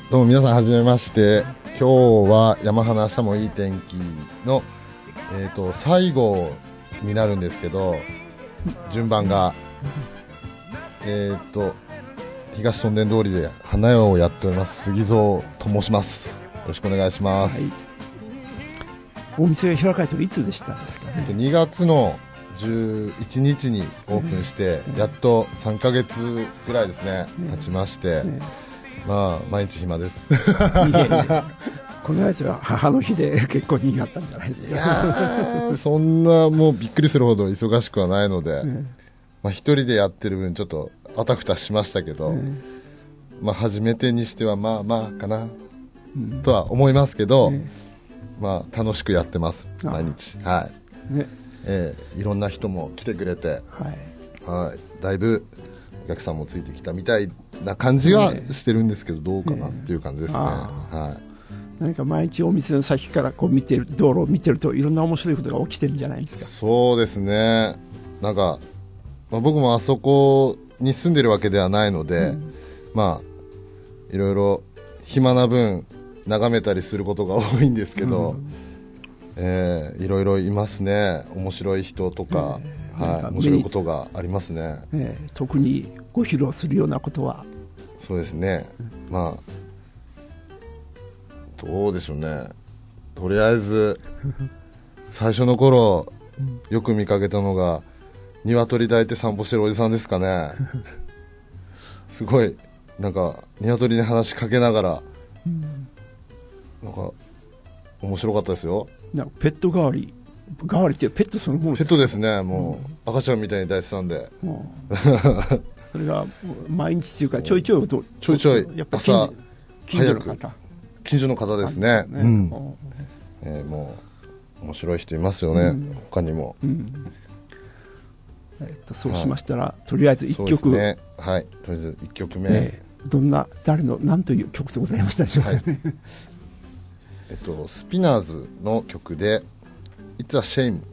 どうも皆さんはじめまして。今日は山花明日もいい天気の、最後になるんですけど、順番が東屯通りで花屋をやっております杉蔵と申します。よろしくお願いします。はい、 お店が開かれたのいつでしたんですかね。 2月の11日にオープンして、やっと3ヶ月ぐらいですね、経ちまして、まあ毎日暇です。 この間は母の日で結構にぎわったんじゃないですか。 いやそんなもうびっくりするほど忙しくはないので、一人でやってる分ちょっとあたふたしましたけど、初めてにしてはまあまあかな、とは思いますけど、楽しくやってます毎日。はい、いろんな人も来てくれて、だいぶお客さんもついてきたみたいな感じはしてるんですけど、どうかなっていう感じですね。 何か毎日お店の先からこう見てる道路を見てるといろんな面白いことが起きてるんじゃないですか。 そうですね。なんか、僕もあそこに住んでるわけではないので、いろいろ暇な分眺めたりすることが多いんですけど、いろいろいますね。面白い人とか、面白いことがありますね。 特にご披露するようなことは。 そうですね。どうでしょうね。とりあえず最初の頃よく見かけたのが鶏抱いて散歩してるおじさんですかね。すごいなんか鶏に話しかけながら、なんか面白かったですよ。 なんかペット代わりってペットそのものですか。 ペットですね。もう赤ちゃんみたいに抱いてたんで、 それが毎日というかちょいちょいやっぱ朝近所の方。 近所の方ですね。もう面白い人いますよね。他にも。 そうしましたら、とりあえず1曲、 とりあえず1曲目、 誰の何という曲でございましたでしょうかね。 スピナーズの曲で It's a Shame